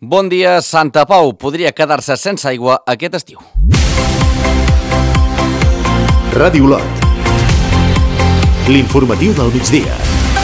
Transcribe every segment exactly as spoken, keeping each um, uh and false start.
Bon dia, Santa Pau podria quedar-se sense aigua aquest estiu. Ràdio Olot, l'informatiu del migdia.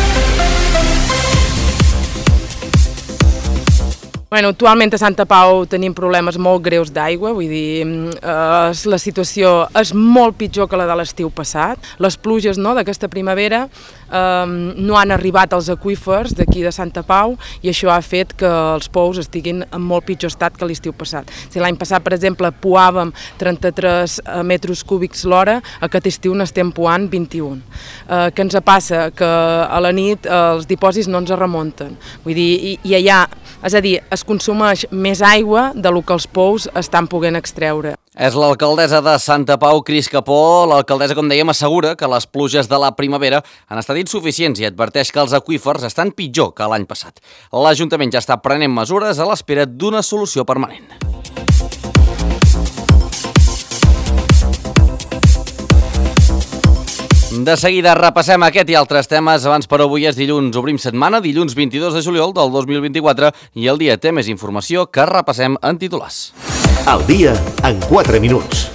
Bueno, actualment a Santa Pau tenim problemes molt greus d'aigua, vull dir, eh, la situació és molt pitjor que la de l'estiu passat. Les pluges, no, d'aquesta primavera eh, no han arribat als aqüífers d'aquí de Santa Pau i això ha fet que els pous estiguin en molt pitjor estat que l'estiu passat. Si l'any passat, per exemple, pouàvem trenta-tres metres cúbics l'hora, aquest estiu n'estem pouant vint-i-un. Eh, què ens passa? Que a la nit eh, els dipòsits no ens remunten. Vull dir, i, i allà, és a dir, es consumeix més aigua del que els pous estan podent extreure. És l'alcaldessa de Santa Pau, Cris Capó. L'alcaldessa, com dèiem, assegura que les pluges de la primavera han estat insuficients i adverteix que els aqüífers estan pitjor que l'any passat. L'Ajuntament ja està prenent mesures a l'espera d'una solució permanent. De seguida repassem aquest i altres temes. Abans, però, avui és dilluns. Obrim setmana, dilluns vint-i-dos de juliol del dos mil vint-i-quatre, i el dia té més informació que repassem en titulars. El dia en quatre minuts.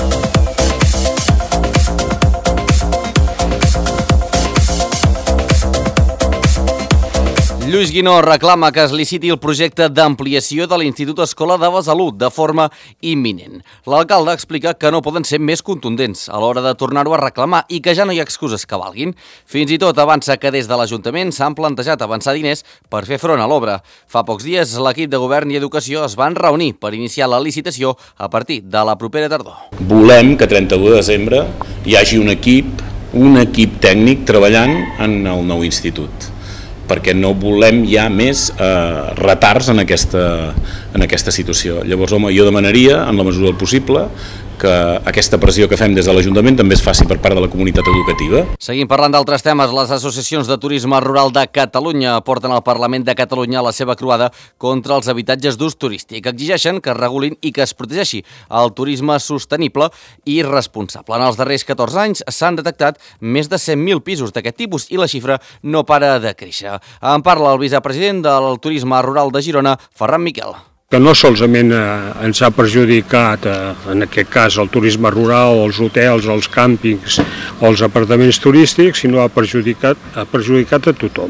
Lluís Guinó reclama que es liciti el projecte d'ampliació de l'Institut Escola de Besalú de forma imminent. L'alcalde explica que no poden ser més contundents a l'hora de tornar-ho a reclamar i que ja no hi ha excuses que valguin. Fins i tot avança que des de l'Ajuntament s'han plantejat avançar diners per fer front a l'obra. Fa pocs dies l'equip de Govern i Educació es van reunir per iniciar la licitació a partir de la propera tardor. Volem que trenta-u de desembre hi hagi un equip, un equip tècnic treballant en el nou institut, perquè no volem ja més eh, retards en aquesta, en aquesta situació. Llavors, home, jo demanaria, en la mesura del possible, que aquesta pressió que fem des de l'Ajuntament també es faci per part de la comunitat educativa. Seguim parlant d'altres temes. Les associacions de turisme rural de Catalunya porten al Parlament de Catalunya la seva croada contra els habitatges d'ús turístic. Exigeixen que es regulin i que es protegeixi el turisme sostenible i responsable. En els darrers catorze anys s'han detectat més de cent mil pisos d'aquest tipus i la xifra no para de créixer. En parla el vicepresident del Turisme Rural de Girona, Ferran Miquel. Que no solament eh, ens ha perjudicat, eh, en aquest cas, el turisme rural, els hotels, els càmpings o els apartaments turístics, sinó ha perjudicat, ha perjudicat a tothom.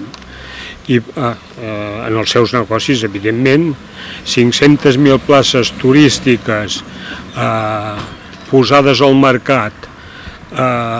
I eh, eh, en els seus negocis, evidentment, cinc-centes mil places turístiques eh, posades al mercat eh,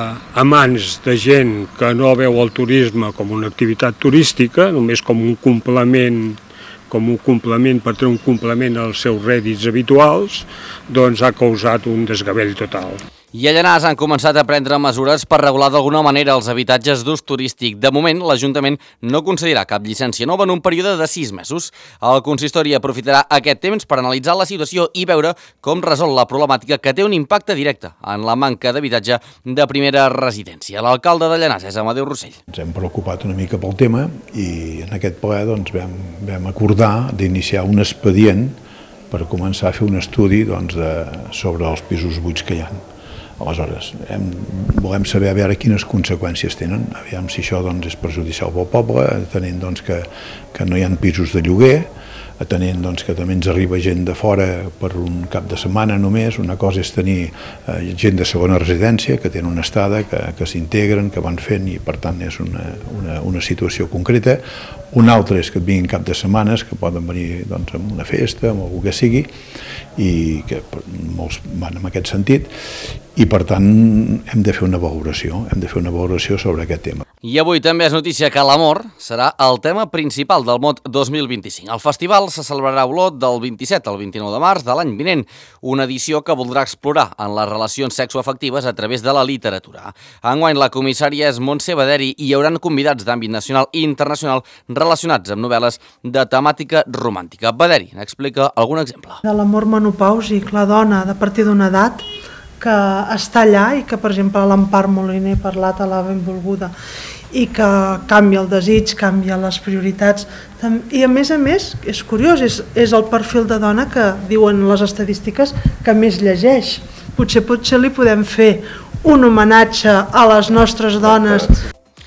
a mans de gent que no veu el turisme com una activitat turística, només com un complement com un complement per tenir un complement als seus rèdits habituals, doncs ha causat un desgavell total. I a Llanars han començat a prendre mesures per regular d'alguna manera els habitatges d'ús turístic. De moment, l'Ajuntament no concedirà cap llicència nova en un període de sis mesos. El consistori aprofitarà aquest temps per analitzar la situació i veure com resol la problemàtica que té un impacte directe en la manca d'habitatge de primera residència. L'alcalde de Llanars és Amadeu Rossell. Ens hem preocupat una mica pel tema i en aquest ple doncs, vam, vam acordar d'iniciar un expedient per començar a fer un estudi doncs, de, sobre els pisos buits que hi ha. Aleshores, hem, volem saber a veure quines conseqüències tenen, aviam si això doncs, és perjudicial pel poble, atenent doncs, que, que no hi ha pisos de lloguer, atenent doncs, que també ens arriba gent de fora per un cap de setmana només. Una cosa és tenir eh, gent de segona residència que tenen una estada, que, que s'integren, que van fent i per tant és una, una, una situació concreta. Una altra és que et vinguin cap de setmanes, que poden venir doncs, amb una festa, amb el que sigui, i que molts van en aquest sentit, i per tant hem de fer una valoració, hem de fer una valoració sobre aquest tema. I avui també és notícia que l'amor serà el tema principal del Mot dos mil vint-i-cinc. El festival se celebrarà a Olot del vint-i-set al vint-i-nou de març de l'any vinent, una edició que voldrà explorar en les relacions sexoafectives a través de la literatura. Enguany la comissària és Montse Baderi i hi haurà convidats d'àmbit nacional i internacional relacionats amb novel·les de temàtica romàntica. Baderi n'explica algun exemple. De l'amor menopàusic, la dona de partir d'una edat que està allà i que, per exemple, a l'Empar Moliner he parlat a la benvolguda i que canvia el desig, canvia les prioritats. I a més a més, és curiós, és, és el perfil de dona que diuen les estadístiques que més llegeix. Potser, potser li podem fer un homenatge a les nostres dones.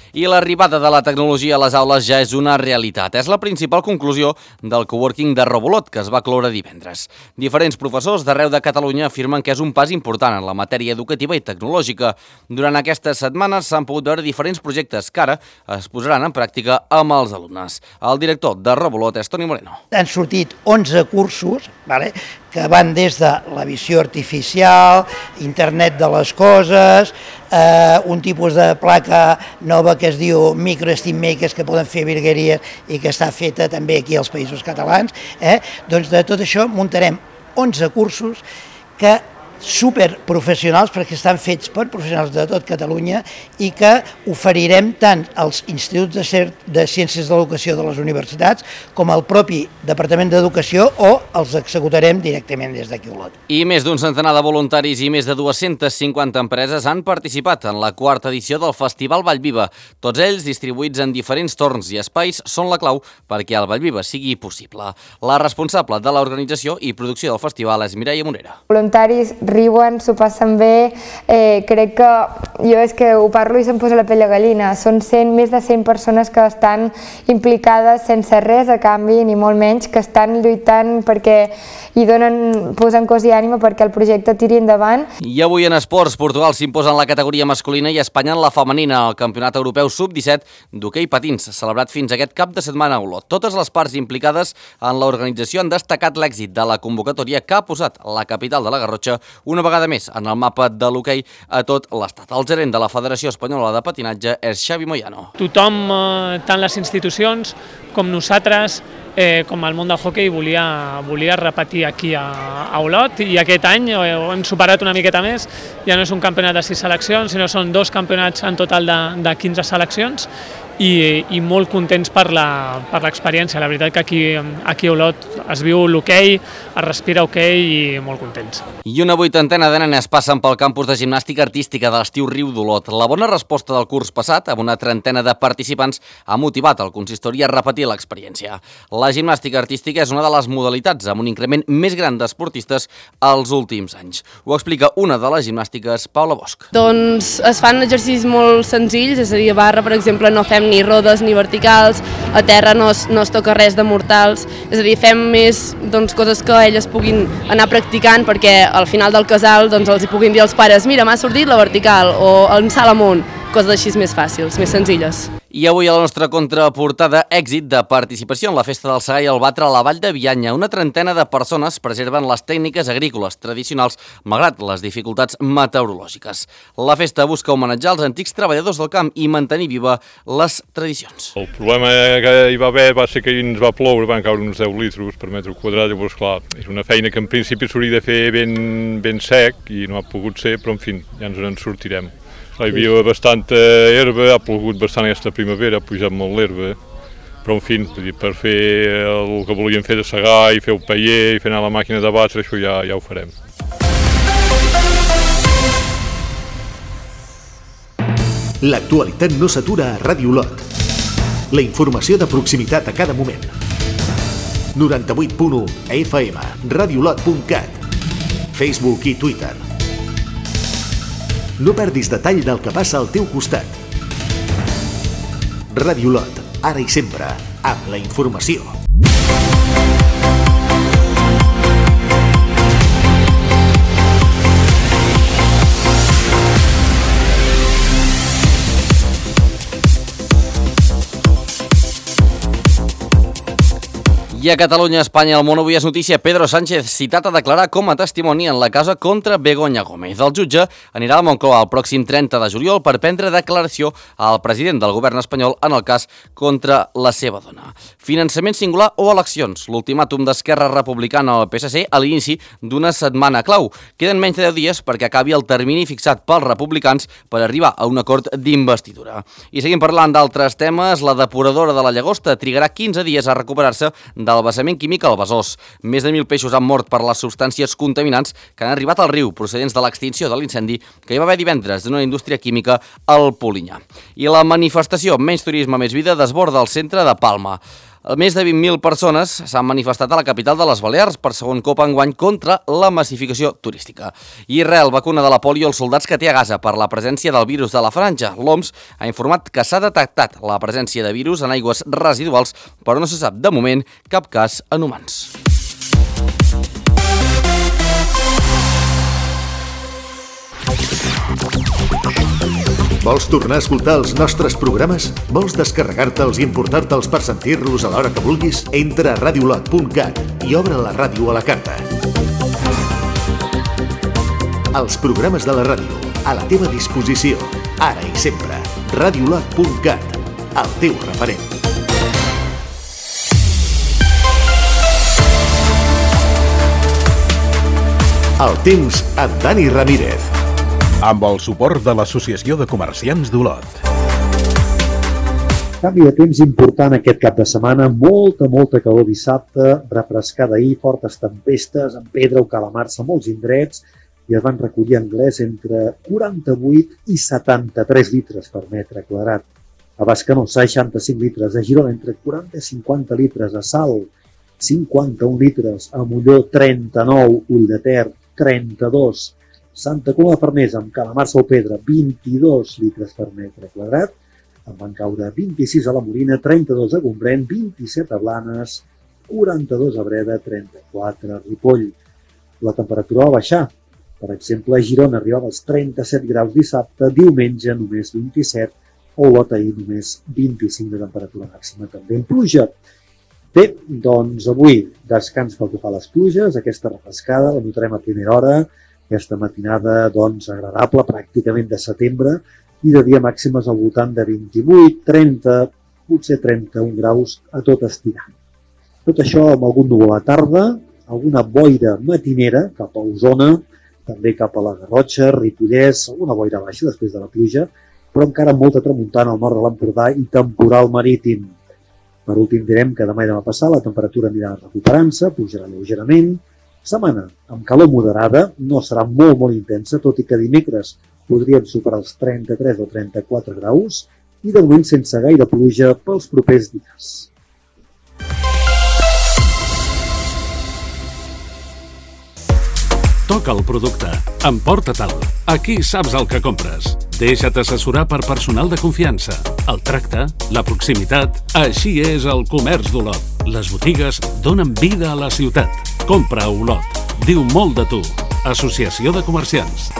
I l'arribada de la tecnologia a les aules ja és una realitat. És la principal conclusió del coworking de Robolot, que es va cloure divendres. Diferents professors d'arreu de Catalunya afirmen que és un pas important en la matèria educativa i tecnològica. Durant aquestes setmanes s'han pogut veure diferents projectes que ara es posaran en pràctica amb els alumnes. El director de Robolot és Toni Moreno. Han sortit onze cursos, vale, que van des de la visió artificial, internet de les coses, eh, un tipus de placa nova que es diu Micro Steam Makers, que poden fer virgueries i que està feta també aquí als Països Catalans. Eh? Doncs de tot això muntarem onze cursos que superprofessionals, perquè estan fets per professionals de tot Catalunya i que oferirem tant als instituts de, de ciències de l'educació de les universitats com al propi Departament d'Educació, o els executarem directament des d'aquí a Olot. I més d'un centenar de voluntaris i més de dues-centes cinquanta empreses han participat en la quarta edició del Festival Vallviva. Tots ells, distribuïts en diferents torns i espais, són la clau perquè el Vallviva sigui possible. La responsable de l'organització i producció del festival és Mireia Morera. Voluntaris riuen, s'ho passen bé, eh, crec que jo és que ho parlo i se'm posa la pell de gallina. Són cent, més de cent persones que estan implicades sense res a canvi, ni molt menys, que estan lluitant perquè hi donen, posen cos i ànima perquè el projecte tiri endavant. I avui en esports, Portugal s'imposa en la categoria masculina i Espanya en la femenina al Campionat Europeu sub disset d'hoquei patins, celebrat fins aquest cap de setmana a Olot. Totes les parts implicades en l'organització han destacat l'èxit de la convocatòria que ha posat la capital de la Garrotxa una vegada més en el mapa de l'hoquei a tot l'estat. El gerent de la Federació Espanyola de Patinatge és Xavi Moyano. Tothom, eh, tant les institucions com nosaltres, eh, com el món del hoquei, volia, volia repetir aquí a, a Olot, i aquest any eh, ho hem superat una miqueta més. Ja no és un campionat de sis seleccions, sinó són dos campionats en total de, de quinze seleccions, i, i molt contents per la, per l'experiència. La veritat que aquí, aquí a Olot es viu l'hoquei, es respira hoquei i molt contents. I una vuitantena de nenes passen pel campus de gimnàstica artística de l'Estiu Riu d'Olot. La bona resposta del curs passat, amb una trentena de participants, ha motivat el consistori a repetir l'experiència. La gimnàstica artística és una de les modalitats amb un increment més gran d'esportistes als últims anys. Ho explica una de les gimnàstiques, Paula Bosch. Doncs es fan exercicis molt senzills, és a dir, a barra, per exemple, no fem ni rodes ni verticals, a terra no es, no es toca res de mortals, és a dir, fem més doncs, coses que elles puguin anar practicant perquè al final del casal doncs, els hi puguin dir als pares: mira, m'ha sortit la vertical, o el salt amunt, coses així més fàcils, més senzilles. I avui a la nostra contraportada, èxit de participació en la Festa del Segar i el Batre a la Vall de Bianya. Una trentena de persones preserven les tècniques agrícoles tradicionals malgrat les dificultats meteorològiques. La festa busca homenatjar els antics treballadors del camp i mantenir viva les tradicions. El problema que hi va haver va ser que ens va ploure, van caure uns deu litres per metre quadrat, llavors clar, és una feina que en principi s'hauria de fer ben, ben sec i no ha pogut ser, però en fi, ja ens en sortirem. Hi havia bastanta herba, ha plogut bastant aquesta primavera, ha pujat molt l'herba, però en fi, per fer el que volíem fer de segar i fer el paller i fer anar la màquina de batre, això ja, ja ho farem. L'actualitat no s'atura a Ràdio Olot. La informació de proximitat a cada moment. noranta-vuit punt u F M, radiolot punt cat, Facebook i Twitter. No perdis detall del que passa al teu costat. Ràdio Olot, ara i sempre, amb la informació. I a Catalunya, Espanya, el món avui és notícia. Pedro Sánchez, citat a declarar com a testimoni en la causa contra Begoña Gómez. El jutge anirà a Moncloa el pròxim trenta de juliol per prendre declaració al president del govern espanyol en el cas contra la seva dona. Finançament singular o eleccions? L'ultimàtum d'Esquerra Republicana al P S C a l'inici d'una setmana clau. Queden menys de deu dies perquè acabi el termini fixat pels republicans per arribar a un acord d'investidura. I seguim parlant d'altres temes. La depuradora de la Llagosta trigarà quinze dies a recuperar-se del vessament químic al Besòs. Més de mil peixos han mort per les substàncies contaminants que han arribat al riu procedents de l'extinció de l'incendi que hi va haver divendres d'una indústria química al Polinyà. I la manifestació Menys turisme, més vida desborda el centre de Palma. Més de vint mil persones s'han manifestat a la capital de les Balears per segon cop enguany contra la massificació turística. Israel vacuna de la pòlio als soldats que té a Gaza per la presència del virus de la franja. L'O M S ha informat que s'ha detectat la presència de virus en aigües residuals, però no se sap de moment cap cas en humans. Vols tornar a escoltar els nostres programes? Vols descarregar-te'ls i importar-te'ls per sentir-los a l'hora que vulguis? Entra a radiolot punt cat i obre la ràdio a la carta. Els programes de la ràdio, a la teva disposició, ara i sempre. radiolot punt cat, el teu referent. El temps amb Dani Ramírez. Amb el suport de l'Associació de Comerciants d'Olot. Canvi de temps important aquest cap de setmana, molta, molta calor dissabte, refrescada ahir, fortes tempestes, amb pedra o calamars a molts indrets, i es van recollir anglès entre quaranta-vuit i setanta-tres litres per metre quadrat. A Bescanó, seixanta-cinc litres, a Girona entre quaranta i cinquanta litres, a Salt, cinquanta-un litres, a Molló, trenta-nou, Ull de Ter, trenta-dos, Santa Coloma de Farners, amb calamars o pedra, vint-i-dos litres per metre quadrat. En van caure vint-i-sis a la Molina, trenta-dos a Gombrèn, vint-i-set a Blanes, quaranta-dos a Breda, trenta-quatre a Ripoll. La temperatura va baixar. Per exemple, a Girona arribava als trenta-set graus dissabte, diumenge només vint-i-set, a Olot ahir només vint-i-cinc de temperatura màxima, també en pluja. Bé, doncs avui descans pel que fa a les pluges, aquesta refrescada la notarem a primera hora, aquesta matinada doncs, agradable, pràcticament de setembre, i de dia màximes al voltant de vint-i-vuit, trenta, potser trenta-un graus a tot estirar. Tot això amb algun núvol a la tarda, alguna boira matinera cap a Osona, també cap a la Garrotxa, Ripollès, alguna boira baixa després de la pluja, però encara amb molta tramuntana al nord de l'Empordà i temporal marítim. Per últim direm que demà i demà passat la temperatura anirà recuperant-se, pujarà lleugerament. Setmana amb calor moderada, no serà molt, molt intensa, tot i que dimecres podrien superar els trenta-tres o trenta-quatre graus i de moment sense gaire pluja pels propers dies. Toca el producte. Emporta-te'l. Aquí saps el que compres. Deixa't assessorar per personal de confiança. El tracte, la proximitat, així és el comerç d'Olot. Les botigues donen vida a la ciutat. Compra a Olot. Diu molt de tu. Associació de Comerciants.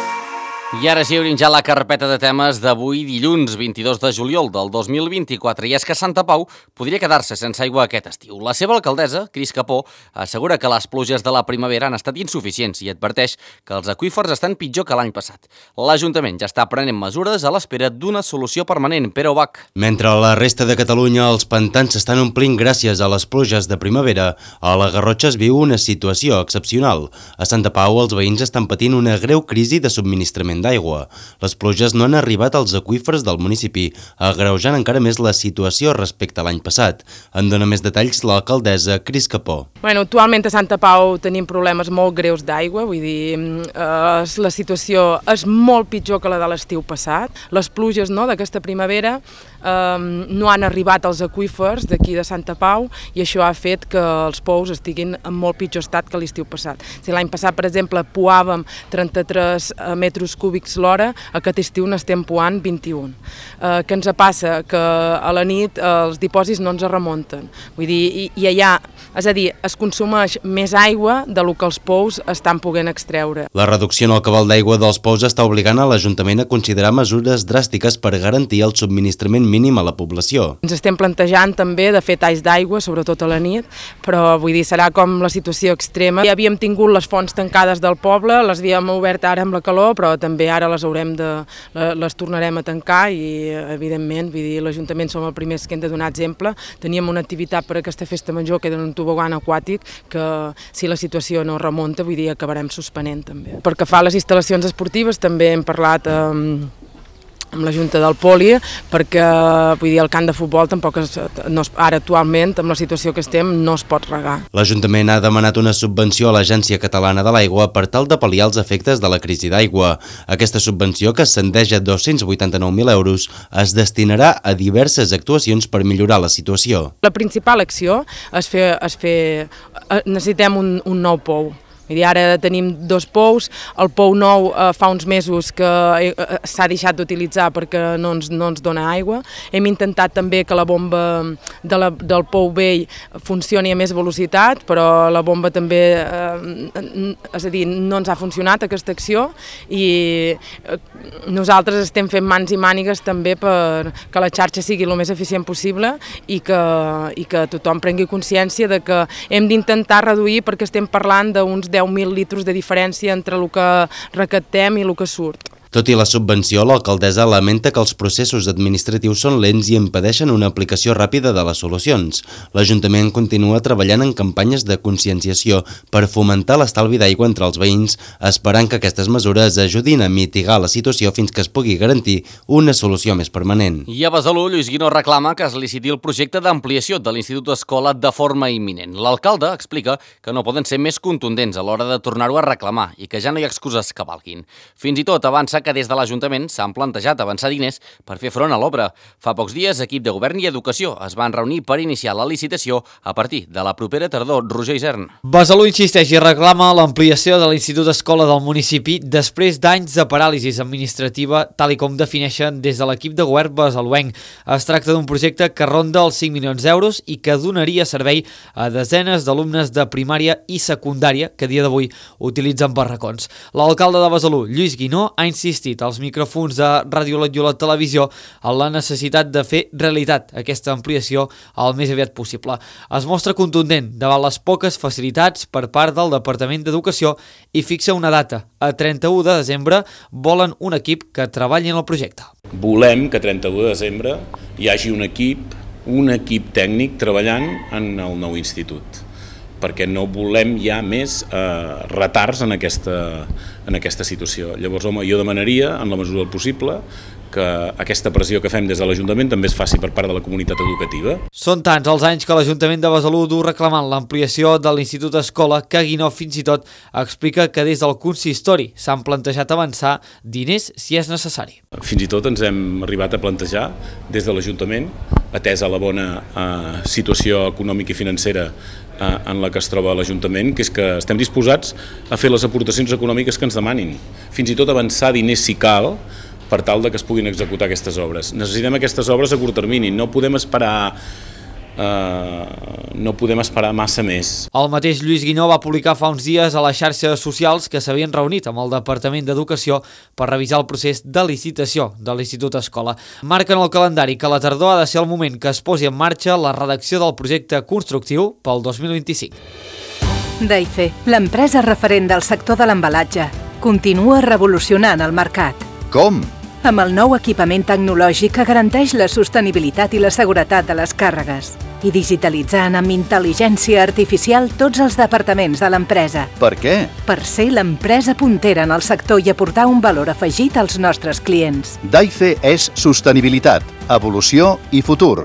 I ara sí, obrim ja la carpeta de temes d'avui, dilluns vint-i-dos de juliol del dos mil vint-i-quatre, i és que Santa Pau podria quedar-se sense aigua aquest estiu. La seva alcaldessa, Cris Capó, assegura que les pluges de la primavera han estat insuficients i adverteix que els aqüífers estan pitjor que l'any passat. L'Ajuntament ja està prenent mesures a l'espera d'una solució permanent. Pere Ubach. Mentre a la resta de Catalunya els pantans s'estan omplint gràcies a les pluges de primavera, a la Garrotxa es viu una situació excepcional. A Santa Pau els veïns estan patint una greu crisi de subministrament d'aigua. Les pluges no han arribat als aqüífers del municipi, agreujant encara més la situació respecte a l'any passat. En dona més detalls l'alcaldessa Cris Capó. Bueno, actualment a Santa Pau tenim problemes molt greus d'aigua, vull dir, eh, la situació és molt pitjor que la de l'estiu passat. Les pluges no, d'aquesta primavera eh, no han arribat als aqüífers d'aquí de Santa Pau i això ha fet que els pous estiguin en molt pitjor estat que l'estiu passat. Si l'any passat, per exemple, pouàvem trenta-tres metres cúbics l'hora, aquest estiu n'estem pouant vint-i-un. Eh, què ens passa? Que a la nit eh, els dipòsits no ens remunten. Vull dir, i, i allà, és a dir, es consumeix més aigua del que els pous estan podent extreure. La reducció en el cabal d'aigua dels pous està obligant a l'Ajuntament a considerar mesures dràstiques per garantir el subministrament mínim a la població. Ens estem plantejant també de fer talls d'aigua, sobretot a la nit, però vull dir, serà com la situació extrema. Ja havíem tingut les fonts tancades del poble, les havíem obert ara amb la calor, però també ara les haurem de, les tornarem a tancar i evidentment, vull dir, l'Ajuntament som els primers que hem de donar exemple. Teníem una activitat per aquesta festa major que era un tobogan aquàtic que si la situació no remunta, vull dir, acabarem suspenent també. Pel que fa a les instal·lacions esportives també hem parlat amb amb la Junta del Poli, perquè vull dir, el camp de futbol tampoc es, no es, ara actualment, amb la situació que estem, no es pot regar. L'Ajuntament ha demanat una subvenció a l'Agència Catalana de l'Aigua per tal de pal·liar els efectes de la crisi d'aigua. Aquesta subvenció, que ascendeix a dos-cents vuitanta-nou mil euros, es destinarà a diverses actuacions per millorar la situació. La principal acció és fer, és fer necessitem un, un nou pou. Ara tenim dos pous, el pou nou eh, fa uns mesos que eh, s'ha deixat d'utilitzar perquè no ens, no ens dona aigua. Hem intentat també que la bomba de la, del pou vell funcioni a més velocitat, però la bomba també, eh, és a dir, no ens ha funcionat aquesta acció i eh, nosaltres estem fent mans i mànigues també per que la xarxa sigui el més eficient possible i que, i que tothom prengui consciència de que hem d'intentar reduir, perquè estem parlant d'uns deu mil litres de diferència entre el que recaptem i el que surt. Tot i la subvenció, l'alcaldessa lamenta que els processos administratius són lents i impedeixen una aplicació ràpida de les solucions. L'Ajuntament continua treballant en campanyes de conscienciació per fomentar l'estalvi d'aigua entre els veïns, esperant que aquestes mesures ajudin a mitigar la situació fins que es pugui garantir una solució més permanent. I a Besalú, Lluís Guinó reclama que es liciti el projecte d'ampliació de l'Institut Escola de forma imminent. L'alcalde explica que no poden ser més contundents a l'hora de tornar-ho a reclamar i que ja no hi ha excuses que valguin. Fins i tot avança que des de l'Ajuntament s'han plantejat avançar diners per fer front a l'obra. Fa pocs dies, equip de Govern i Educació es van reunir per iniciar la licitació a partir de la propera tardor. Roger Isern. Besalú insisteix i reclama l'ampliació de l'Institut Escola del municipi després d'anys de paràlisi administrativa, tal i com defineixen des de l'equip de Govern besaluenc. Es tracta d'un projecte que ronda els cinc milions d'euros i que donaria servei a desenes d'alumnes de primària i secundària que a dia d'avui utilitzen barracons. L'alcalde de Besalú, Lluís Guinó, ha insistit als micròfons de Ràdio Lot i Olot Televisió en la necessitat de fer realitat aquesta ampliació el més aviat possible. Es mostra contundent davant les poques facilitats per part del Departament d'Educació i fixa una data. A trenta-u de desembre volen un equip que treballi en el projecte. Volem que a trenta-u de desembre hi hagi un equip, un equip tècnic treballant en el nou institut, perquè no volem ja més eh, retards en aquesta, en aquesta situació. Llavors, home, jo demanaria, en la mesura del possible, que aquesta pressió que fem des de l'Ajuntament també es faci per part de la comunitat educativa. Són tants els anys que l'Ajuntament de Besalú du reclamant l'ampliació de l'Institut Escola que Guinó fins i tot explica que des del consistori s'han plantejat avançar diners si és necessari. Fins i tot ens hem arribat a plantejar des de l'Ajuntament, atesa la bona eh, situació econòmica i financera eh, en la que es troba l'Ajuntament, que és que estem disposats a fer les aportacions econòmiques que ens demanin, fins i tot avançar diners si cal, per tal de que es puguin executar aquestes obres. Necessitem aquestes obres a curt termini, no podem esperar eh, no podem esperar massa més. El mateix Lluís Guinó va publicar fa uns dies a les xarxes socials que s'havien reunit amb el Departament d'Educació per revisar el procés de licitació de l'Institut Escola. Marquen el calendari que la tardor ha de ser el moment que es posi en marxa la redacció del projecte constructiu pel dos mil vint-i-cinc. Daife, l'empresa referent del sector de l'embalatge, continua revolucionant el mercat. Com? Amb el nou equipament tecnològic que garanteix la sostenibilitat i la seguretat de les càrregues i digitalitzant amb intel·ligència artificial tots els departaments de l'empresa. Per què? Per ser l'empresa puntera en el sector i aportar un valor afegit als nostres clients. Daife és sostenibilitat, evolució i futur.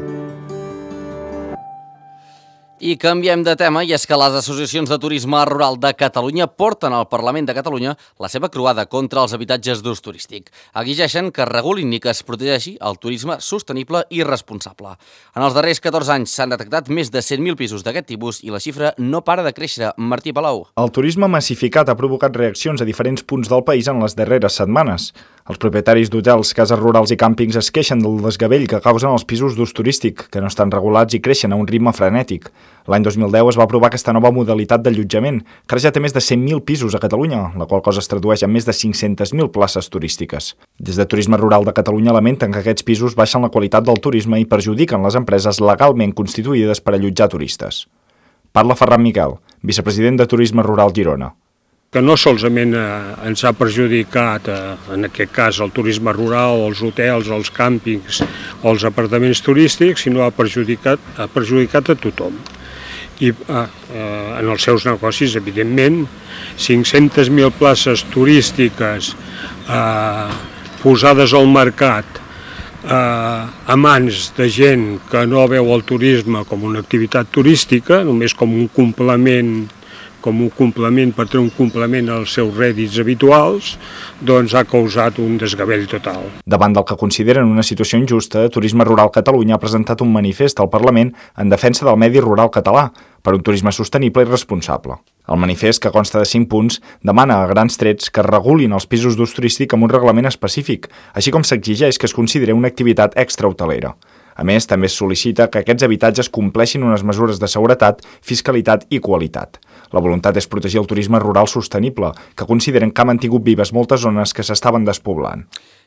I canviem de tema, i és que les associacions de turisme rural de Catalunya porten al Parlament de Catalunya la seva croada contra els habitatges d'ús turístic. Exigeixen que es regulin i que es protegeixi el turisme sostenible i responsable. En els darrers catorze anys s'han detectat més de cent mil pisos d'aquest tipus i la xifra no para de créixer. Martí Palau. El turisme massificat ha provocat reaccions a diferents punts del país en les darreres setmanes. Els propietaris d'hotels, cases rurals i càmpings es queixen del desgavell que causen els pisos d'ús turístic, que no estan regulats i creixen a un ritme frenètic. L'any dos mil deu es va aprovar aquesta nova modalitat d'allotjament, que ara ja té més de cent mil pisos a Catalunya, la qual cosa es tradueix en més de cinc-centes mil places turístiques. Des de Turisme Rural de Catalunya lamenten que aquests pisos baixen la qualitat del turisme i perjudiquen les empreses legalment constituïdes per allotjar turistes. Parla Ferran Miquel, vicepresident de Turisme Rural Girona. Que no solament eh, ens ha perjudicat, eh, en aquest cas, el turisme rural, els hotels, els càmpings o els apartaments turístics, sinó ha perjudicat, ha perjudicat a tothom. I eh, eh, en els seus negocis, evidentment, cinc-centes mil places turístiques eh, posades al mercat eh, a mans de gent que no veu el turisme com una activitat turística, només com un complement com un complement per tenir un complement als seus rèdits habituals, doncs ha causat un desgavell total. Davant del que consideren una situació injusta, Turisme Rural Catalunya ha presentat un manifest al Parlament en defensa del medi rural català per un turisme sostenible i responsable. El manifest, que consta de cinc punts, demana a grans trets que es regulin els pisos d'ús turístic amb un reglament específic, així com s'exigeix que es consideri una activitat extrahotelera. A més, també es sol·licita que aquests habitatges compleixin unes mesures de seguretat, fiscalitat i qualitat. La voluntat és protegir el turisme rural sostenible, que consideren que ha mantingut vives moltes zones que s'estaven despoblant.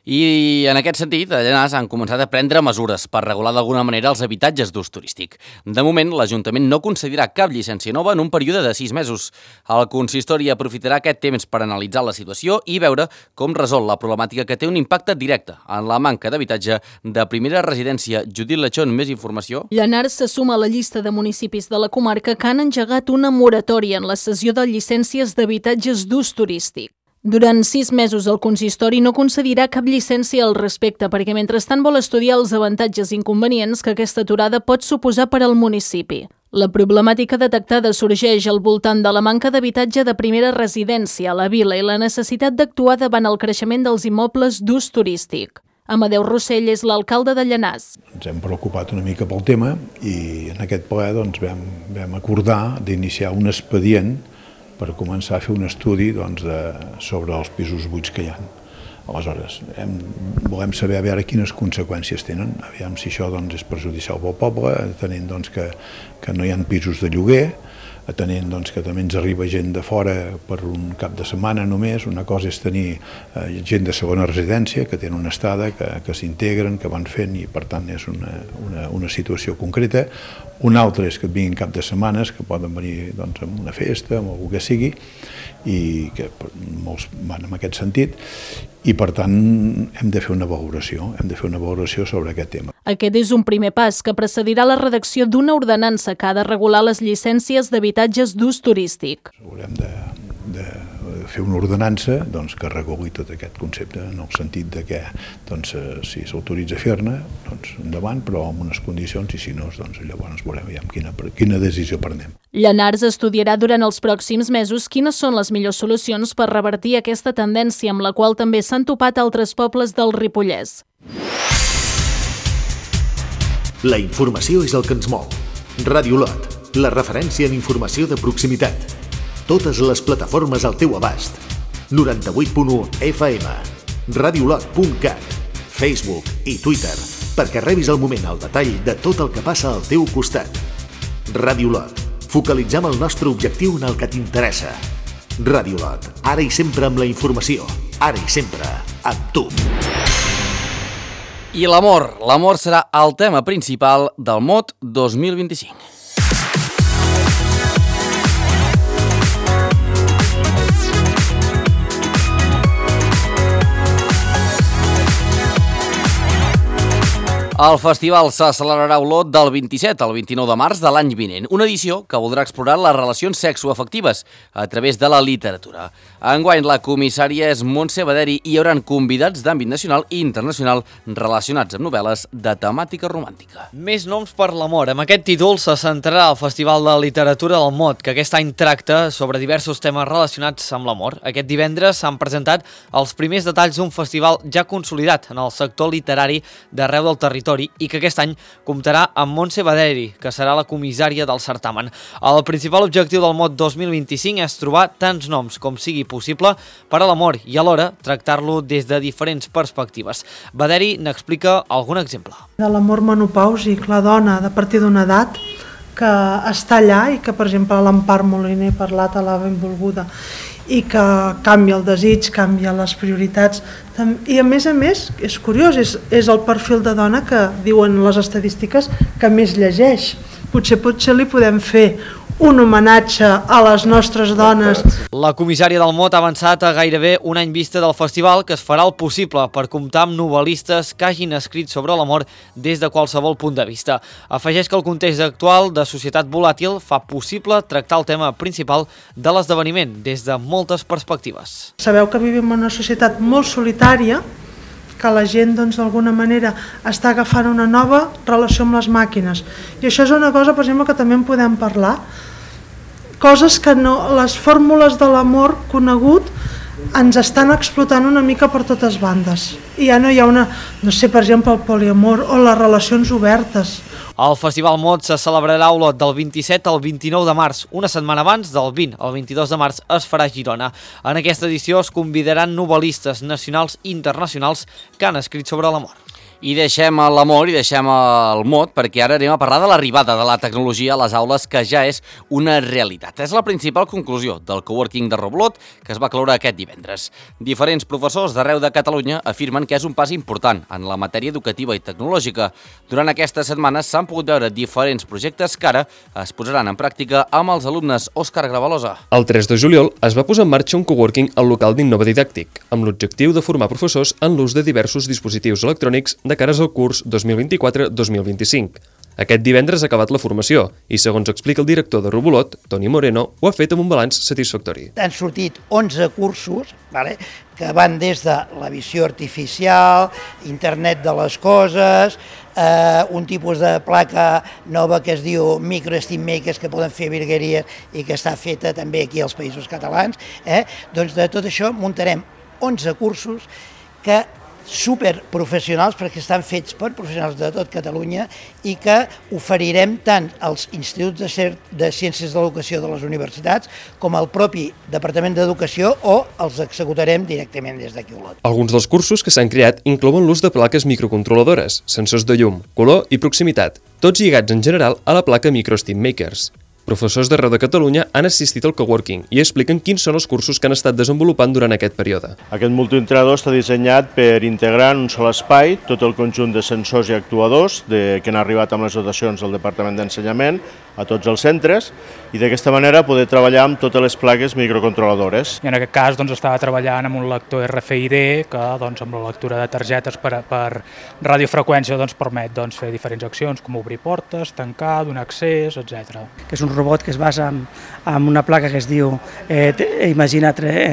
I en aquest sentit, a Llanars han començat a prendre mesures per regular d'alguna manera els habitatges d'ús turístic. De moment, l'Ajuntament no concedirà cap llicència nova en un període de sis mesos. El consistori aprofitarà aquest temps per analitzar la situació i veure com resol la problemàtica que té un impacte directe en la manca d'habitatge de primera residència. Judit Lechón, més informació. Llanars se suma a la llista de municipis de la comarca que han engegat una moratòria en la cessió de llicències d'habitatges d'ús turístic. Durant sis mesos el consistori no concedirà cap llicència al respecte perquè mentrestant vol estudiar els avantatges i inconvenients que aquesta aturada pot suposar per al municipi. La problemàtica detectada sorgeix al voltant de la manca d'habitatge de primera residència a la vila i la necessitat d'actuar davant el creixement dels immobles d'ús turístic. Amadeu Rossell és l'alcalde de Llanars. Ens hem preocupat una mica pel tema i en aquest ple doncs, vam, vam acordar d'iniciar un expedient per començar a fer un estudi doncs, de, sobre els pisos buits que hi ha. Aleshores, hem, volem saber a veure quines conseqüències tenen, aviam si això doncs, és perjudicial pel poble, atenent doncs, que, que no hi ha pisos de lloguer, atenent doncs, que també ens arriba gent de fora per un cap de setmana només. Una cosa és tenir eh, gent de segona residència que tenen una estada, que, que s'integren, que van fent i per tant és una, una, una situació concreta. Una altra és que et vinguin cap de setmanes, que poden venir doncs, amb una festa, amb algú que sigui, i que molts van en aquest sentit, i per tant hem de fer una valoració, hem de fer una valoració sobre aquest tema. Aquest és un primer pas que precedirà la redacció d'una ordenança que ha de regular les llicències d'habitatges d'ús turístic. Haurem de, de fer una ordenança doncs, que reguli tot aquest concepte, en el sentit de que doncs, si s'autoritza a fer-ne, doncs, endavant, però amb unes condicions, i si no, doncs, llavors veurem quina, quina decisió prenem. Llanars estudiarà durant els pròxims mesos quines són les millors solucions per revertir aquesta tendència amb la qual també s'han topat altres pobles del Ripollès. La informació és el que ens mou. Ràdio Lot, la referència en informació de proximitat. Totes les plataformes al teu abast. noranta-vuit punt u F M, radiolot punt cat, Facebook i Twitter, perquè rebis al moment el detall de tot el que passa al teu costat. Ràdio Lot, focalitzem el nostre objectiu en el que t'interessa. Ràdio Lot, ara i sempre amb la informació, ara i sempre amb tu. I l'amor. L'amor serà el tema principal del M O T dos mil vint-i-cinc. El festival se celebrarà a Olot del vint-i-set al vint-i-nou de març de l'any vinent, una edició que voldrà explorar les relacions sexoafectives a través de la literatura. Enguany, la comissària és Montse Baderi i hi haurà convidats d'àmbit nacional i internacional relacionats amb novel·les de temàtica romàntica. Més noms per l'amor. Amb aquest títol se centrarà el Festival de Literatura del M O T, que aquest any tracta sobre diversos temes relacionats amb l'amor. Aquest divendres s'han presentat els primers detalls d'un festival ja consolidat en el sector literari d'arreu del territori i que aquest any comptarà amb Montse Baderi, que serà la comissària del certamen. El principal objectiu del M O T dos mil vint-i-cinc és trobar tants noms com sigui possible per a l'amor i alhora tractar-lo des de diferents perspectives. Baderi n'explica algun exemple. De l'amor menopàusic, la dona de partir d'una edat que està allà i que, per exemple, l'Empar Moliner ha parlat a la Benvolguda, i que canvia el desig, canvia les prioritats. I a més a més, és curiós, és, és el perfil de dona que diuen les estadístiques que més llegeix. Potser, potser li podem fer un homenatge a les nostres dones. La comissària del M O T ha avançat a gairebé un any vista del festival que es farà el possible per comptar amb novel·listes que hagin escrit sobre l'amor des de qualsevol punt de vista. Afegeix que el context actual de societat volàtil fa possible tractar el tema principal de l'esdeveniment des de moltes perspectives. Sabeu que vivim en una societat molt solitària que la gent doncs, d'alguna manera està agafant una nova relació amb les màquines. I això és una cosa, per exemple, que també en podem parlar. Coses que no, les fórmules de l'amor conegut ens estan explotant una mica per totes bandes. I ja no hi ha una, no sé, per exemple, el poliamor o les relacions obertes. El Festival Mot se celebrarà a Olot del vint-i-set al vint-i-nou de març. Una setmana abans, del vint al vint-i-dos de març, es farà a Girona. En aquesta edició es convidaran novel·listes nacionals i internacionals que han escrit sobre l'amor. I deixem l'amor i deixem el mot, perquè ara anem a parlar de l'arribada de la tecnologia a les aules, que ja és una realitat. És la principal conclusió del coworking de Rebolot, que es va cloure aquest divendres. Diferents professors d'arreu de Catalunya afirmen que és un pas important en la matèria educativa i tecnològica. Durant aquestes setmanes s'han pogut veure diferents projectes que ara es posaran en pràctica amb els alumnes. Òscar Gravalosa. El tres de juliol es va posar en marxa un coworking al local d'Innova Didàctic, amb l'objectiu de formar professors en l'ús de diversos dispositius electrònics de cares al curs dos mil vint-i-quatre dos mil vint-i-cinc. Aquest divendres ha acabat la formació i, segons explica el director de Rebolot, Toni Moreno, ho ha fet amb un balanç satisfactori. Han sortit onze cursos, vale, que van des de la visió artificial, internet de les coses, eh, un tipus de placa nova que es diu Micro Steam Makers, que poden fer virgueries i que està feta també aquí als Països Catalans. Eh? Doncs de tot això muntarem onze cursos que superprofessionals, perquè estan fets per professionals de tot Catalunya i que oferirem tant als instituts de, de ciències de l'educació de les universitats com al propi Departament d'Educació, o els executarem directament des d'aquí a Olot. Alguns dels cursos que s'han creat inclouen l'ús de plaques microcontroladores, sensors de llum, color i proximitat, tots lligats en general a la placa Micro Steam Makers. Professors d'arreu de Catalunya han assistit al coworking i expliquen quins són els cursos que han estat desenvolupant durant aquest període. Aquest multiintegrador està dissenyat per integrar en un sol espai tot el conjunt de sensors i actuadors de, que han arribat amb les dotacions del Departament d'Ensenyament a tots els centres, i d'aquesta manera poder treballar amb totes les plaques microcontroladores. I en aquest cas doncs, estava treballant amb un lector R F I D que doncs, amb la lectura de targetes per, per radiofreqüència doncs, permet doncs, fer diferents accions com obrir portes, tancar, donar accés, etcètera. Que és un robot que es basa en, en una placa que es diu eh, Imagina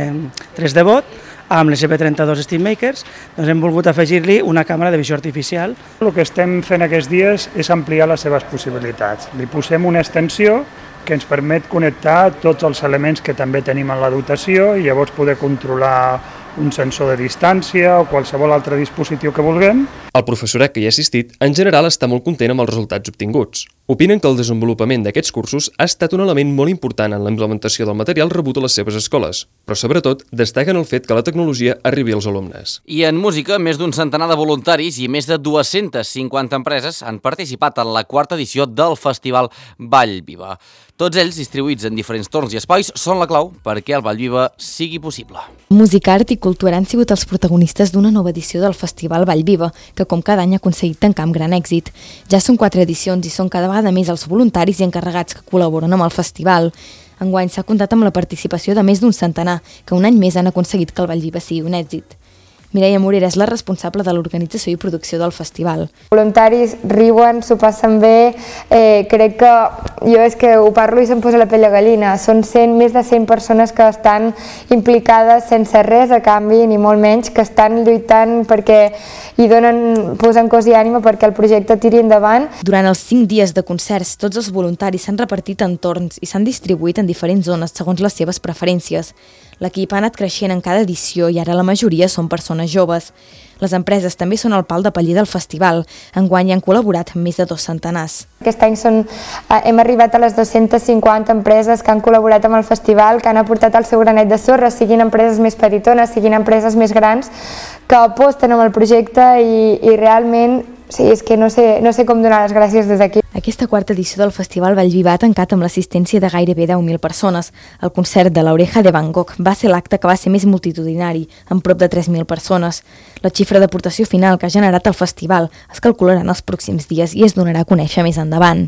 tres D Bot, amb l'S P trenta-dos Steam Makers, doncs hem volgut afegir-li una càmera de visió artificial. El que estem fent aquests dies és ampliar les seves possibilitats. Li posem una extensió que ens permet connectar tots els elements que també tenim en la dotació i llavors poder controlar un sensor de distància o qualsevol altre dispositiu que vulguem. El professorat que hi ha assistit, en general, està molt content amb els resultats obtinguts. Opinen que el desenvolupament d'aquests cursos ha estat un element molt important en la implementació del material rebut a les seves escoles, però sobretot destaquen el fet que la tecnologia arribi als alumnes. I en música, més d'un centenar de voluntaris i més de dues-centes cinquanta empreses han participat en la quarta edició del Festival Vall Viva. Tots ells, distribuïts en diferents torns i espais, són la clau perquè el Vall Viva sigui possible. Música, art i cultura han sigut els protagonistes d'una nova edició del Festival Vall Viva, que com cada any ha aconseguit tancar amb gran èxit. Ja són quatre edicions i són cada vegada més els voluntaris i encarregats que col·laboren amb el festival. Enguany s'ha comptat amb la participació de més d'un centenar, que un any més han aconseguit que el Vall Viva sigui un èxit. Mireia Morera és la responsable de l'organització i producció del festival. Voluntaris riuen, s'ho passen bé, eh, crec que jo és que ho parlo i se'm posa la pell de gallina. Són cent, més de cent persones que estan implicades sense res a canvi, ni molt menys, que estan lluitant perquè hi donen, posen cos i ànima perquè el projecte tiri endavant. Durant els cinc dies de concerts, tots els voluntaris s'han repartit en torns i s'han distribuït en diferents zones segons les seves preferències. L'equip ha anat creixent en cada edició i ara la majoria són persones joves. Les empreses també són el pal de paller del festival. Enguany han col·laborat amb més de dos centenars. Aquest any són, eh, hem arribat a les dues-centes cinquanta empreses que han col·laborat amb el festival, que han aportat el seu granet de sorra, siguin empreses més petitones, siguin empreses més grans, que aposten amb el projecte i, i realment sí, és que no sé, no sé com donar les gràcies des d'aquí. Aquesta quarta edició del Festival Vall Viva ha tancat amb l'assistència de gairebé deu mil persones. El concert de l'Oreja de Van Gogh va ser l'acte que va ser més multitudinari, amb prop de tres mil persones. La xifra d'aportació final que ha generat el festival es calcularà en els pròxims dies i es donarà a conèixer més endavant.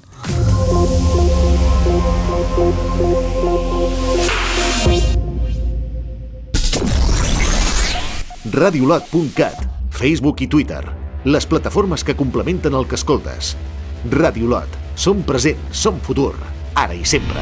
radiolot punt cat, Facebook i Twitter, les plataformes que complementen el que escoltes. Radiolot, som present, som futur, ara i sempre.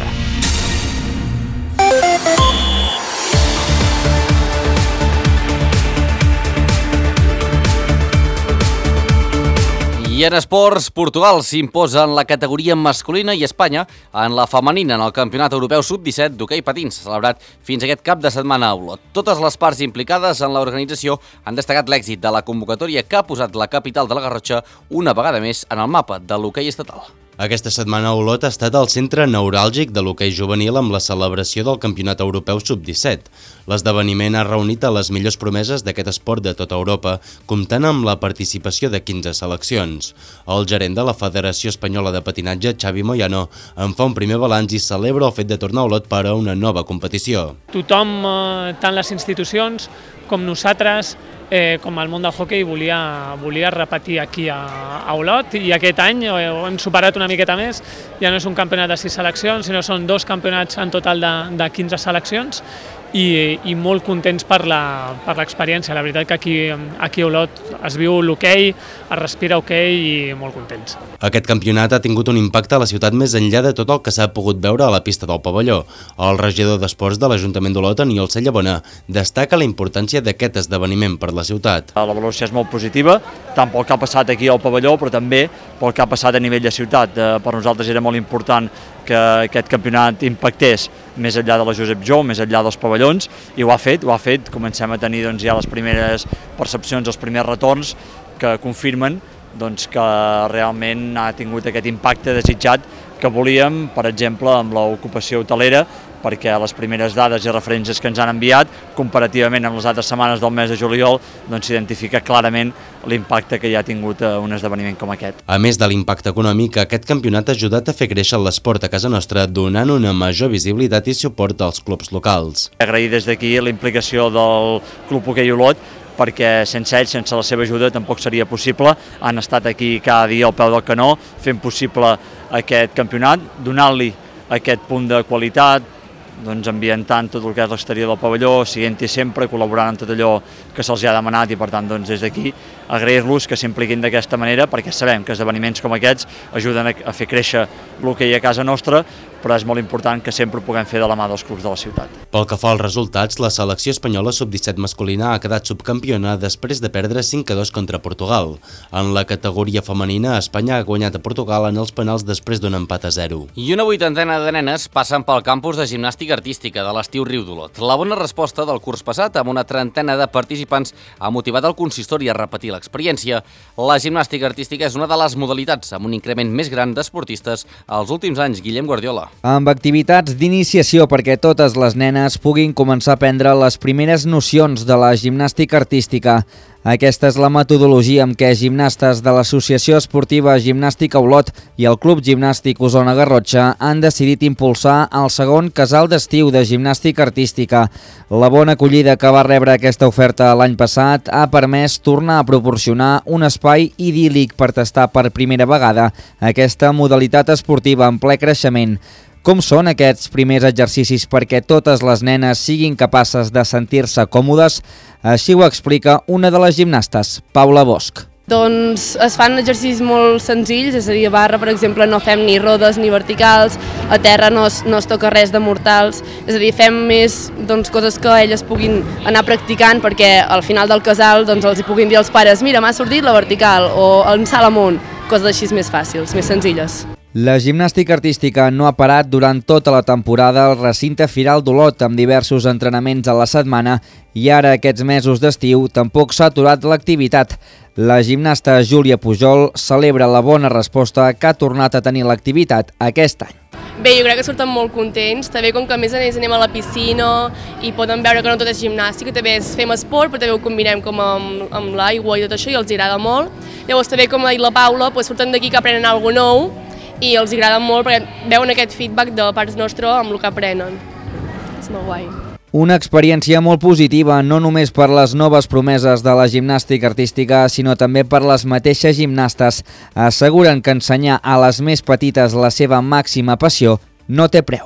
I en esports, Portugal s'imposa en la categoria masculina i Espanya en la femenina en el Campionat Europeu sub disset d'hoquei patins, celebrat fins aquest cap de setmana a Olot. Totes les parts implicades en l'organització han destacat l'èxit de la convocatòria que ha posat la capital de la Garrotxa una vegada més en el mapa de l'hoquei estatal. Aquesta setmana Olot ha estat el centre neuràlgic de l'hoquei juvenil amb la celebració del Campionat Europeu sub disset. L'esdeveniment ha reunit a les millors promeses d'aquest esport de tota Europa, comptant amb la participació de quinze seleccions. El gerent de la Federació Espanyola de Patinatge, Xavi Moyano, en fa un primer balanç i celebra el fet de tornar a Olot per a una nova competició. Tothom, tant les institucions com nosaltres, Eh, com el món del hoquei volia, volia repetir aquí a, a Olot, i aquest any ho hem superat una miqueta més. Ja no és un campionat de sis seleccions, sinó són dos campionats en total de, de quinze seleccions, i, i molt contents per la, per l'experiència. La veritat que aquí, aquí a Olot es viu l'hoquei, es respira hoquei i molt contents. Aquest campionat ha tingut un impacte a la ciutat més enllà de tot el que s'ha pogut veure a la pista del pavelló. El regidor d'Esports de l'Ajuntament d'Olot, Aniol Cellabona, destaca la importància d'aquest esdeveniment per la ciutat. La valoració és molt positiva, tant pel que ha passat aquí al pavelló, però també pel que ha passat a nivell de ciutat. Per nosaltres era molt important que aquest campionat impactés més enllà de la Josep Jou, més enllà dels pavellons, i ho ha fet, ho ha fet. Comencem a tenir doncs, ja les primeres percepcions, els primers retorns que confirmen doncs, que realment ha tingut aquest impacte desitjat que volíem, per exemple, amb l'ocupació hotelera, perquè les primeres dades i referències que ens han enviat, comparativament amb les altres setmanes del mes de juliol, doncs s'identifica clarament l'impacte que ja ha tingut un esdeveniment com aquest. A més de l'impacte econòmic, aquest campionat ha ajudat a fer créixer l'esport a casa nostra, donant una major visibilitat i suport als clubs locals. Agrair des d'aquí la implicació del Club Hoquei Olot, perquè sense ells, sense la seva ajuda, tampoc seria possible. Han estat aquí cada dia al peu del canó, fent possible aquest campionat, donant-li aquest punt de qualitat, doncs ambientant tot el que és l'exterior del pavelló, siguent-hi sempre, col·laborant en tot allò que se'ls ha demanat, i per tant doncs, des d'aquí agrair-los que s'impliquin d'aquesta manera, perquè sabem que esdeveniments com aquests ajuden a fer créixer l'hoquei a casa nostra, però és molt important que sempre ho puguem fer de la mà dels clubs de la ciutat. Pel que fa als resultats, la selecció espanyola sub disset masculina ha quedat subcampiona després de perdre cinc a dos contra Portugal. En la categoria femenina, Espanya ha guanyat a Portugal en els penals després d'un empat a zero. I una vuitantena de nenes passen pel campus de gimnàstica artística de l'Estiu Riu d'Olot. La bona resposta del curs passat, amb una trentena de participants, ha motivat el consistori a repetir l'experiència. La gimnàstica artística és una de les modalitats amb un increment més gran d'esportistes als últims anys. Guillem Guardiola. Amb activitats d'iniciació perquè totes les nenes puguin començar a aprendre les primeres nocions de la gimnàstica artística. Aquesta és la metodologia amb què gimnastes de l'Associació Esportiva Gimnàstica Olot i el Club Gimnàstic Osona Garrotxa han decidit impulsar el segon casal d'estiu de gimnàstica artística. La bona acollida que va rebre aquesta oferta l'any passat ha permès tornar a proporcionar un espai idíl·lic per tastar per primera vegada aquesta modalitat esportiva en ple creixement. Com són aquests primers exercicis perquè totes les nenes siguin capaces de sentir-se còmodes? Així ho explica una de les gimnastes, Paula Bosch. Doncs es fan exercicis molt senzills, és a dir, a barra, per exemple, no fem ni rodes ni verticals, a terra no es, no es toca res de mortals, és a dir, fem més doncs, coses que elles puguin anar practicant perquè al final del casal doncs, els hi puguin dir als pares mira, m'ha sortit la vertical o el salt amunt, coses així més fàcils, més senzilles. La gimnàstica artística no ha parat durant tota la temporada al recinte Firal d'Olot amb diversos entrenaments a la setmana i ara aquests mesos d'estiu tampoc s'ha aturat l'activitat. La gimnasta Júlia Pujol celebra la bona resposta que ha tornat a tenir l'activitat aquest any. Bé, jo crec que surten molt contents, també com que a més a més anem a la piscina i poden veure que no tot és gimnàstica, també fem esport, però també ho combinem com amb, amb l'aigua i tot això i els agrada molt. Llavors també, com ha dit la Paula, doncs surten d'aquí que aprenen alguna cosa nou i els agrada molt perquè veuen aquest feedback de part nostra amb el que aprenen. És molt guai. Una experiència molt positiva, no només per les noves promeses de la gimnàstica artística, sinó també per les mateixes gimnastes. Asseguren que ensenyar a les més petites la seva màxima passió no té preu.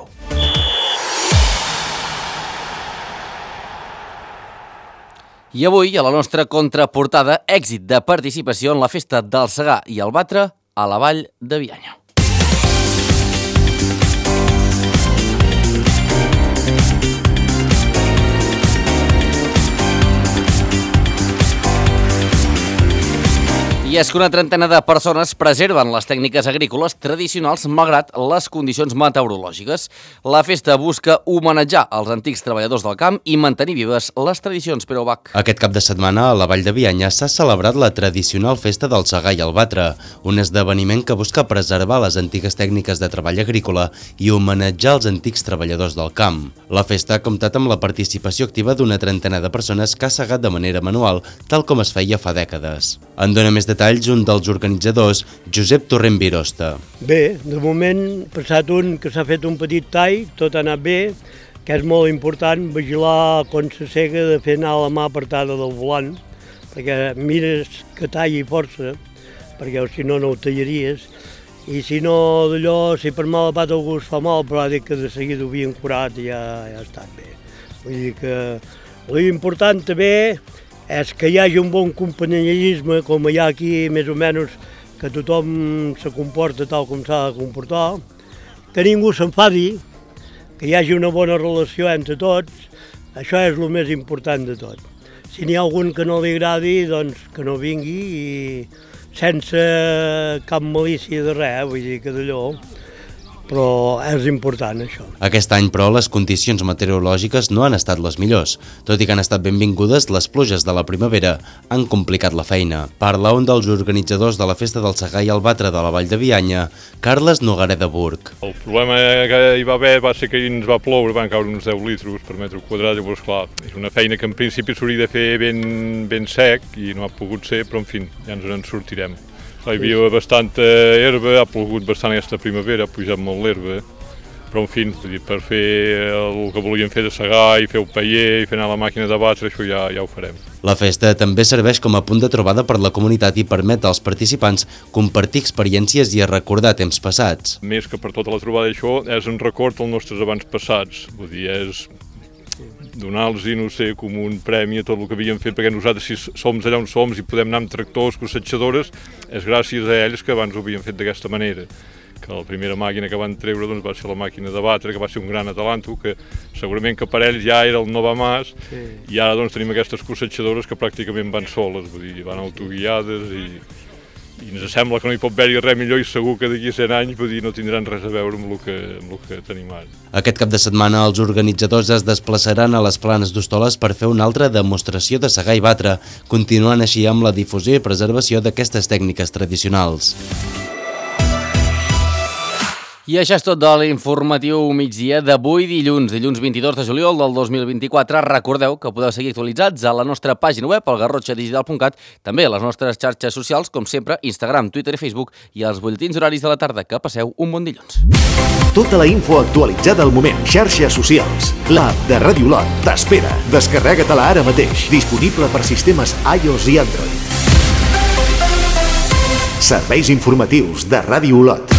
I avui, a la nostra contraportada, èxit de participació en la festa del Segar i el Batre a la Vall de Bianya. I és que una trentena de persones preserven les tècniques agrícoles tradicionals malgrat les condicions meteorològiques. La festa busca homenatjar els antics treballadors del camp i mantenir vives les tradicions, Pere Ubach. Aquest cap de setmana a la Vall de Bianya s'ha celebrat la tradicional festa del segar i el batre, un esdeveniment que busca preservar les antigues tècniques de treball agrícola i homenatjar els antics treballadors del camp. La festa ha comptat amb la participació activa d'una trentena de persones que ha segat de manera manual, tal com es feia fa dècades. En dona més detalls un dels organitzadors, Josep Torrent Virosta. Bé, de moment passat un que s'ha fet un petit tall, tot ha anat bé, que és molt important vigilar quan se sega de fer anar la mà apartada del volant, perquè mires que talli força, perquè si no no ho tallaries, i si no d'allò, si per mala pata algú es fa mal, però ha dit que de seguida ho havien curat i ja, ja ha estat bé. Vull dir que l'important també és que hi hagi un bon companyerisme, com hi ha aquí, més o menys, que tothom se comporta tal com s'ha de comportar, que ningú s'enfadi, que hi hagi una bona relació entre tots, això és el més important de tot. Si n'hi ha algun que no li agradi, doncs que no vingui i sense cap malícia de res, vull dir que d'allò, però és important això. Aquest any, però, les condicions meteorològiques no han estat les millors. Tot i que han estat benvingudes, les pluges de la primavera han complicat la feina. Parla un dels organitzadors de la festa del segar i el batre de la Vall de Bianya, Carles Noguera Burg. El problema que hi va haver va ser que ens va ploure, van caure uns deu litros per metre quadrat, llavors clar, és una feina que en principi s'hauria de fer ben, ben sec i no ha pogut ser, però en fi, ja ens en sortirem. Hi havia bastanta herba, ha plogut bastant aquesta primavera, ha pujat molt l'herba, però en fi, per fer el que volíem fer de segar i fer el paller i fer anar la màquina de batre, això ja, ja ho farem. La festa també serveix com a punt de trobada per la comunitat i permet als participants compartir experiències i recordar temps passats. Més que per tota la trobada això, és un record dels nostres abans passats, vull dir, és donar-los, no sé, com un premi a tot el que havíem fet, perquè nosaltres si som allà on som i podem anar amb tractors, cosetxadores, és gràcies a ells que abans ho havien fet d'aquesta manera. Que la primera màquina que van treure doncs, va ser la màquina de batre, que va ser un gran atalanto, que segurament que per ells ja era el Novamàs, sí. I ara doncs, tenim aquestes cosetxadores que pràcticament van soles, vull dir, van autoguiades i... i ens sembla que no hi pot haver-hi res millor i segur que d'aquí a cent anys vull dir, no tindran res a veure amb el que, amb el que tenim ara. Aquest cap de setmana els organitzadors es desplaçaran a les Planes d'Hostoles per fer una altra demostració de segar i batre, continuant així amb la difusió i preservació d'aquestes tècniques tradicionals. I això és tot de l'informatiu migdia d'avui dilluns, dilluns vint-i-dos de juliol del dos mil vint-i-quatre. Recordeu que podeu seguir actualitzats a la nostra pàgina web, al garrotxa digital punt cat, també a les nostres xarxes socials, com sempre, Instagram, Twitter i Facebook, i als butlletins horaris de la tarda. Que passeu un bon dilluns. Tota la info actualitzada al moment. Xarxes socials. L'app de Ràdio Lot t'espera. Descarrega-te-la ara mateix. Disponible per sistemes iOS i Android. Serveis informatius de Ràdio Lot.